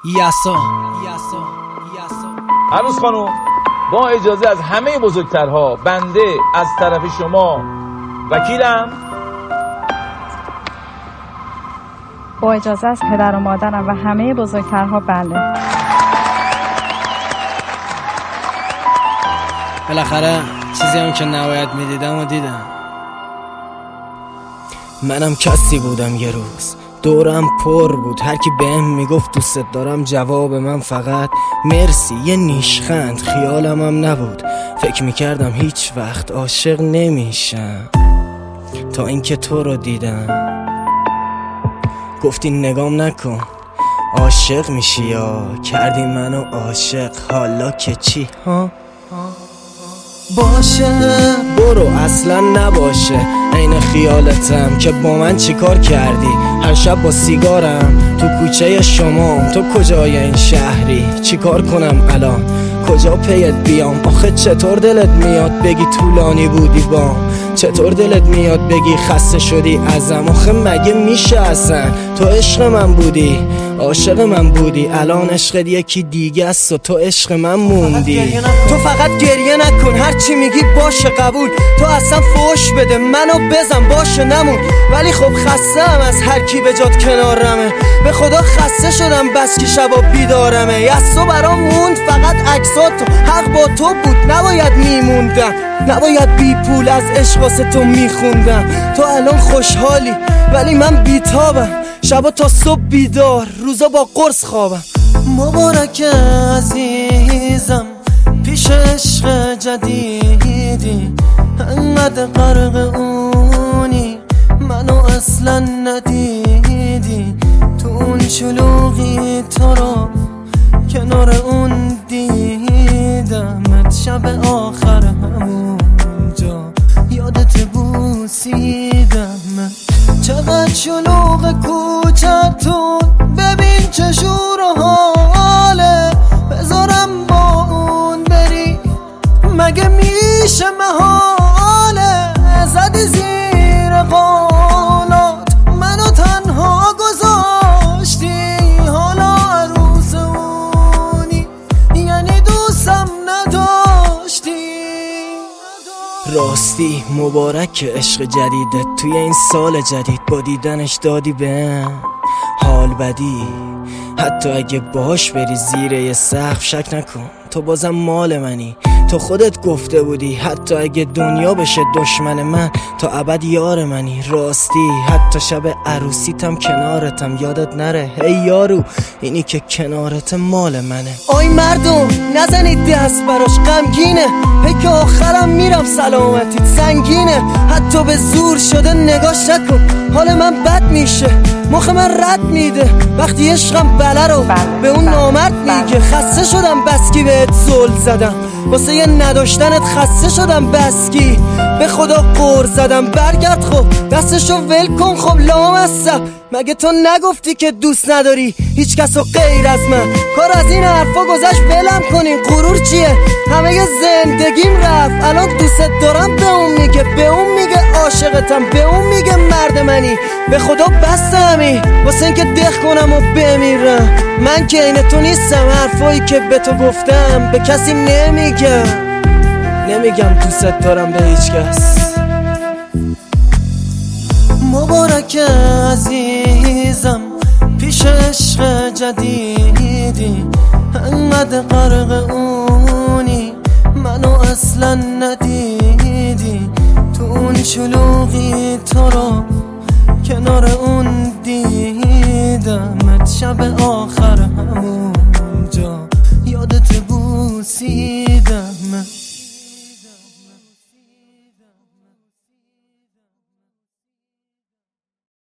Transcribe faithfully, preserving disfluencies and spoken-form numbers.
یسا عروس خانم، با اجازه از همه بزرگترها، بنده از طرف شما وکیلم. با اجازه از پدر و مادرم و همه بزرگترها بله. بالاخره چیزی هم که نباید میدیدم و دیدم. منم کسی بودم یه روز دورم پر بود، هر کی بهم میگفت دوست دارم جواب من فقط مرسی، یه نیشخند. خیالم هم نبود، فکر میکردم هیچ وقت عاشق نمیشم تا اینکه تو رو دیدم. گفتی نگام نکن عاشق میشی، یا کردی منو عاشق. حالا که چی ها؟ باشه برو اصلا نباشه، عین خیالتم که با من چی کار کردی. هر شب با سیگارم تو کوچه شما، تو کجای این شهری؟ چی کار کنم الان؟ کجا پیت بیام؟ آخه چطور دلت میاد بگی طولانی بودی بام؟ چطور دلت میاد بگی خسته شدی ازم؟ آخه مگه میشه اصلا؟ تو عشق من بودی، عاشق من بودی، الان عشق یکی دیگه است و تو عشق من موندی. تو فقط گریه نکن، هر چی میگی باشه قبول. تو اصلا فوش بده منو بزن باشه نمون، ولی خب خستم از هر کی به جات کنارمه. به خدا خسته شدم بس که شبا بیدارمه. یسو برام موند فقط عکساتو، حق با تو بود نباید میموندم، نباید بی پول از عشق واسه تو میخوندم. تو الان خوشحالی ولی من بیتابم، شبا تا صبح بیدار، روزا با قرص خوابم. مبارک عزیزم پیش عشق جدیدی، انقدر غرق اونی منو اصلا ندیدی. تو اون شلوغی تو رو کنار اون دیدمت، شب آخر همونجا یادت بوسیدم. چقدر شلوغ کوچتون، ببین چه شور و حاله. بذارم با اون بری مگه میشه محاله؟ زدی زیر قولات منو تنها گذاشتی، حالا عروس اونی یعنی دوستم نداشتی. راستی مبارک عشق جدیدت توی این سال جدید، با دیدنش دادی بهم حال بدی. حتی اگه باش بری زیر یه سقف شک نکن تو بازم مال منی. تو خودت گفته بودی حتی اگه دنیا بشه دشمن من، تا ابد یار منی. راستی حتی شب عروسیتم کنارتم، یادت نره هی یارو اینی که کنارت مال منه. آی مردم نزنید دست براش، غمگینه پیک آخرم میرم سلامتیت سنگینه. حتی به زور شده نگاش نکن، حال من بد میشه، مخ من رد میده وقتی عشقم بله رو به اون نامرد میگه. خسته شدم بسکی بهت زل زدم، واسه یه نداشتنت خسته شدم بسکی. به خدا قور زدم برگرد خب دستشو ول کن. خب لامصب مگه تو نگفتی که دوست نداری هیچ کسو غیر از من؟ کار از این حرفا گذشت ولم کنین، غرور چیه؟ همه زندگیم رفت، الان دوست دارم به اون میگه، به اون میگه عاشقتم، به اون میگه مرد منی. به خدا بسته همی واسه این که دخ کنم و بمیرم. من که این تو نیستم، حرفایی که به تو گفتم به کسی نمیگم، نمیگم دوست دارم به هیچ کس. مبارک عزیزم پیش عشق جدیدی، انقدر غرق اونی منو اصلا ندیدی. تو اون شلوغی تو رو کنار اون دیدمت، شب آخر همونجا یادت بوسیدم.